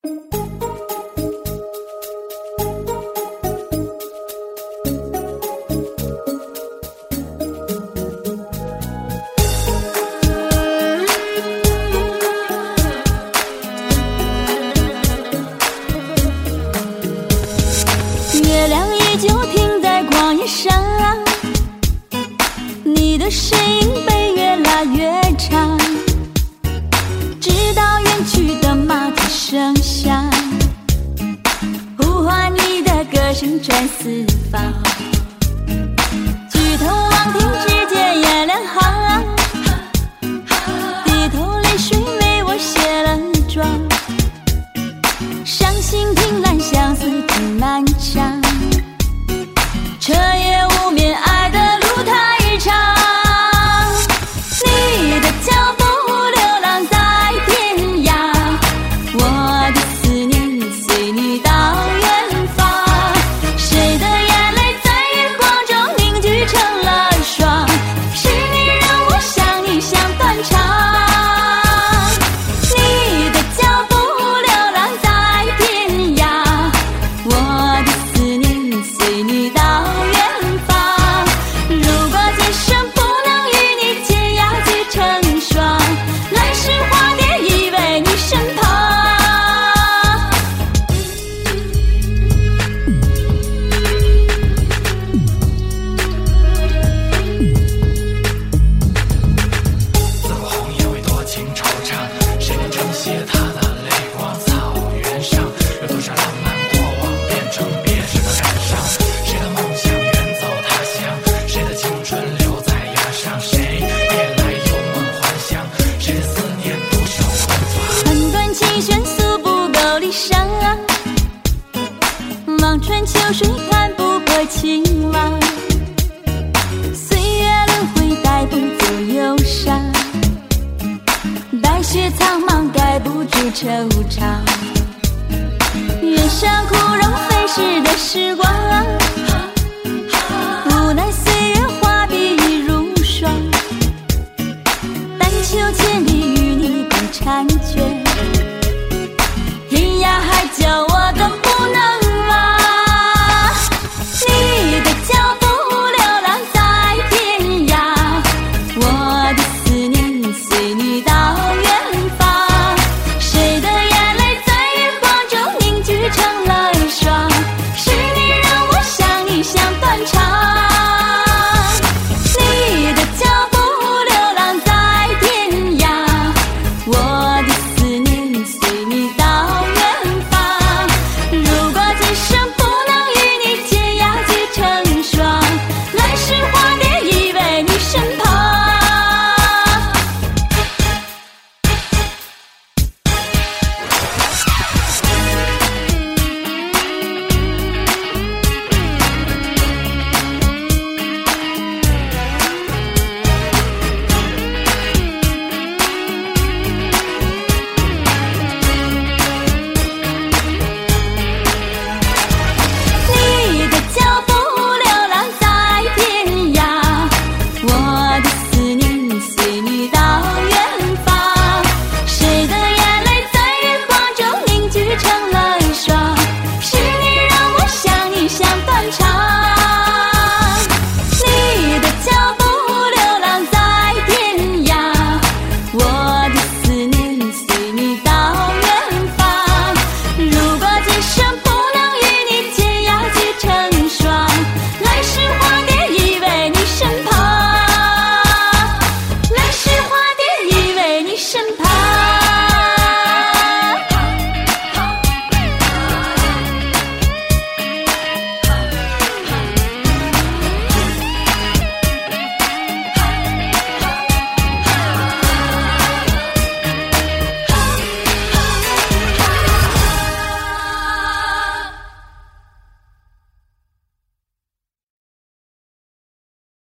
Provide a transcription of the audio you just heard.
月亮依旧停在旷野上，你的身影被越拉越长，直到远去的马蹄声响，呼唤你的歌声传四方。举头望天，只见月亮行，低头泪水为我卸了妆，伤心听来相思挺漫长，彻夜无眠，爱的路太长。你的脚步流浪在天涯，我的思念随你到远方。谁的眼泪在月光中凝聚成了霜，是你让我想你想断肠。你的脚步流浪在天涯，我的思念随你到远方。如果今生不能与你天涯结成双，来世化蝶依偎你身旁。 自古红颜为多情惆怅，谁能承写他的泪光？草原上有多少浪漫过往变成别时的感伤？谁的梦想远走他乡？谁的青春留在崖上？谁夜来幽梦幻想？谁的思念独守空房？ 寸断琴弦诉不够离殇，望穿秋水看不破情网。岁月轮回带不走忧伤，白雪苍茫盖不住惆怅。远山枯荣飞逝的时光，无奈岁月画笔已如霜，但求千里与你共婵娟。